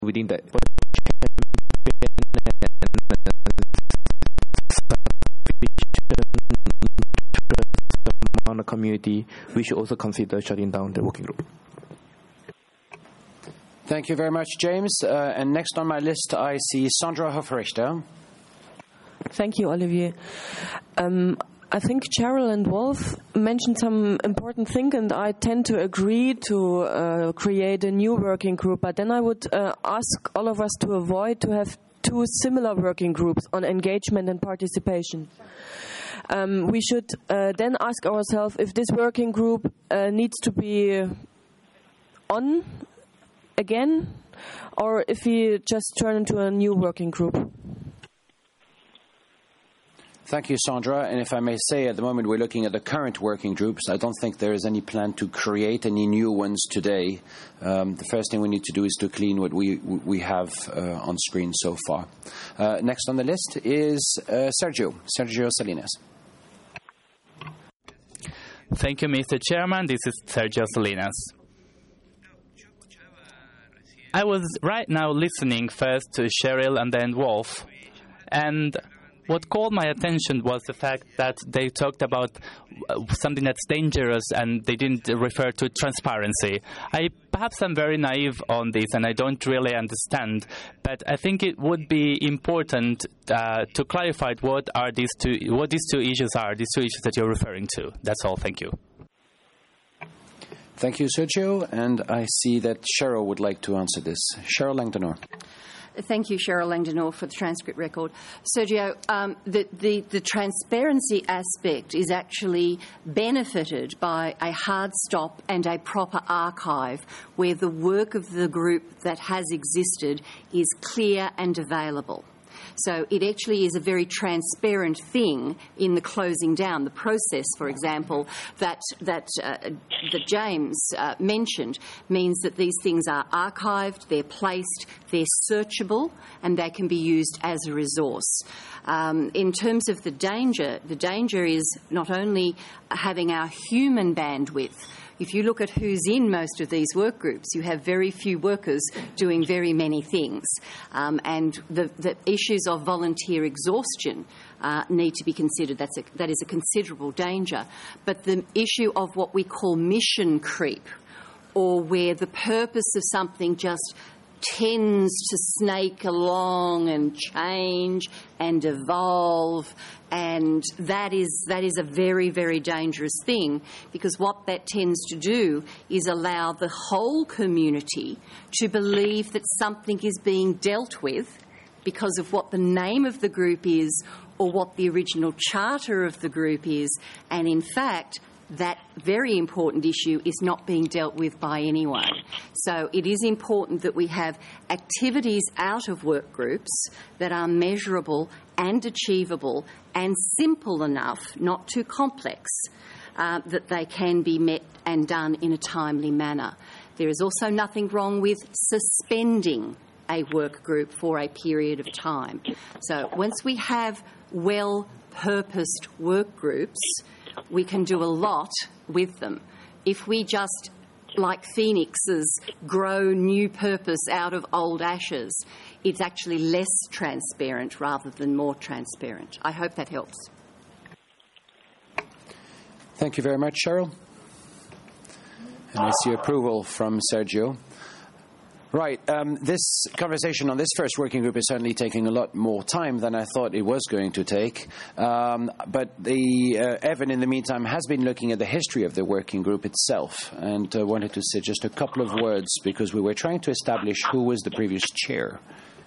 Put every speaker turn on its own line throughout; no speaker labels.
within the on the community, we should also consider shutting down the working group.
Thank you very much, James. And next on my list, I see Sandra Hofrichter.
Thank you, Olivier. I think Cheryl and Wolf mentioned some important thing, and I tend to agree to create a new working group. But then I would ask all of us to avoid to have two similar working groups on engagement and participation. We should then ask ourselves if this working group needs to be on again, or if we just turn into a new working group.
Thank you, Sandra. And if I may say, at the moment we're looking at the current working groups. I don't think there is any plan to create any new ones today. The first thing we need to do is to clean what we have on screen so far. Next on the list is Sergio Salinas.
Thank you, Mr. Chairman. This is Sergio Salinas. I was right now listening first to Cheryl and then Wolf, and what called my attention was the fact that they talked about something that's dangerous and they didn't refer to transparency. Perhaps I'm very naive on this and I don't really understand, but I think it would be important to clarify what these two issues that you're referring to. That's all. Thank you.
Thank you, Sergio. And I see that Cheryl would like to answer this. Cheryl Langdonor.
Thank you, Cheryl Langdonor, for the transcript record. Sergio, the transparency aspect is actually benefited by a hard stop and a proper archive where the work of the group that has existed is clear and available. So it actually is a very transparent thing in the closing down. The process, for example, that James mentioned means that these things are archived, they're placed, they're searchable, and they can be used as a resource. In terms of the danger is not only having our human bandwidth. If you look at who's in most of these work groups, you have very few workers doing very many things. And the issues of volunteer exhaustion need to be considered. That is a considerable danger. But the issue of what we call mission creep, or where the purpose of something just tends to snake along and change and evolve, and that is a very, very dangerous thing, because what that tends to do is allow the whole community to believe that something is being dealt with because of what the name of the group is or what the original charter of the group is, and in fact that very important issue is not being dealt with by anyone. So it is important that we have activities out of work groups that are measurable and achievable and simple enough, not too complex, that they can be met and done in a timely manner. There is also nothing wrong with suspending a work group for a period of time. So once we have well-purposed work groups, we can do a lot with them. If we just, like phoenixes, grow new purpose out of old ashes, it's actually less transparent rather than more transparent. I hope that helps.
Thank you very much, Cheryl. And I see approval from Sergio. Right, this conversation on this first working group is certainly taking a lot more time than I thought it was going to take. But Evan, in the meantime, has been looking at the history of the working group itself and wanted to say just a couple of words because we were trying to establish who was the previous chair.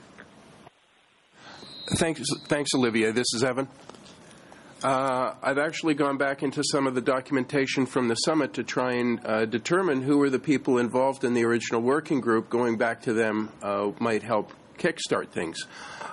Thanks, Olivia. This is Evan. I've actually gone back into some of the documentation from the summit to try and determine who were the people involved in the original working group. Going back to them might help kickstart things.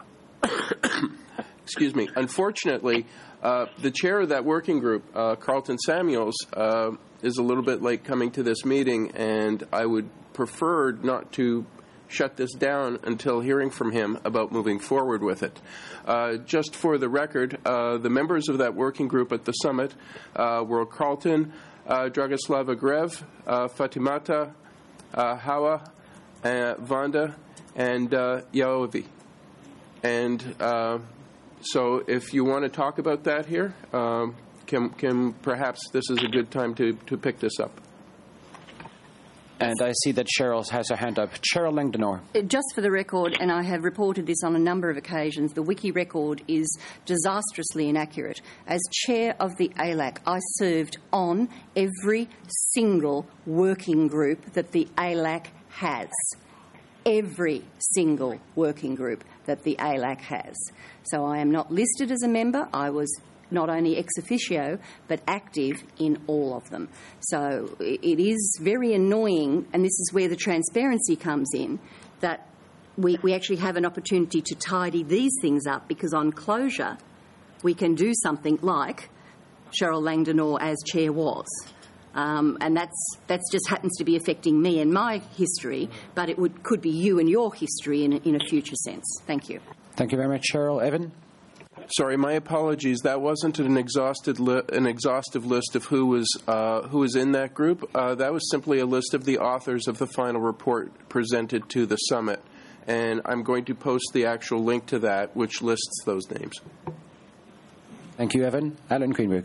Excuse me. Unfortunately, the chair of that working group, Carlton Samuels, is a little bit late coming to this meeting, and I would prefer not to shut this down until hearing from him about moving forward with it. Just for the record, the members of that working group at the summit were Carlton, Dragoslava Grev, Fatimata, Hawa, Vanda, and Yaovi. And so if you want to talk about that here, can perhaps this is a good time to pick this up.
And I see that Cheryl has her hand up. Cheryl Langdonor.
Just for the record, and I have reported this on a number of occasions, the wiki record is disastrously inaccurate. As chair of the ALAC, I served on every single working group that the ALAC has. Every single working group that the ALAC has. So I am not listed as a member. I was not only ex officio, but active in all of them. So it is very annoying, and this is where the transparency comes in, that we actually have an opportunity to tidy these things up, because on closure we can do something like Cheryl Langdonor as chair was. And that's just happens to be affecting me and my history, but it could be you and your history in a future sense. Thank you.
Thank you very much, Cheryl. Evan?
Sorry, my apologies. That wasn't an exhaustive list of who was in that group. That was simply a list of the authors of the final report presented to the summit, and I'm going to post the actual link to that, which lists those names.
Thank you, Evan. Alan Greenberg.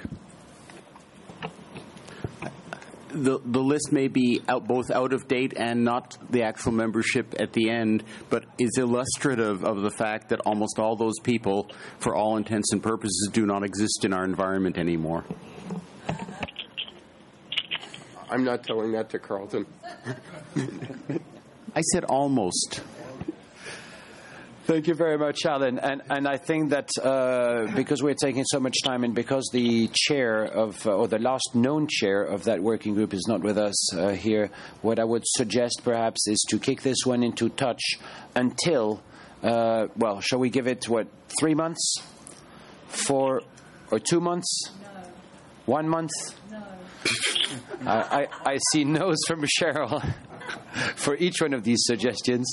The list may be both out of date and not the actual membership at the end, but is illustrative of the fact that almost all those people, for all intents and purposes, do not exist in our environment anymore.
I'm not telling that to Carlton.
I said almost.
Thank you very much, Alan. And I think that because we're taking so much time, and because the chair of, or the last known chair of that working group is not with us here, what I would suggest perhaps is to kick this one into touch until, well, shall we give it, 3 months? 4 or 2 months? No. 1 month? No. I see no's from Cheryl for each one of these suggestions.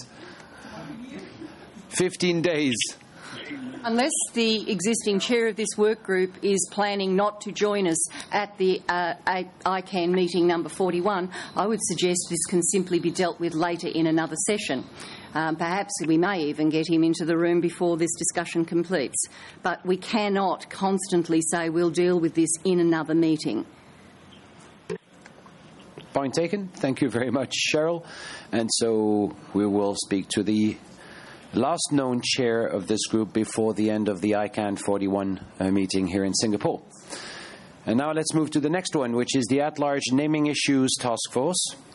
15 days.
Unless the existing chair of this work group is planning not to join us at the ICANN meeting number 41, I would suggest this can simply be dealt with later in another session. Perhaps we may even get him into the room before this discussion completes. But we cannot constantly say we'll deal with this in another meeting.
Point taken. Thank you very much, Cheryl. And so we will speak to the last known chair of this group before the end of the ICANN 41 meeting here in Singapore. And now let's move to the next one, which is the At-Large Naming Issues Task Force.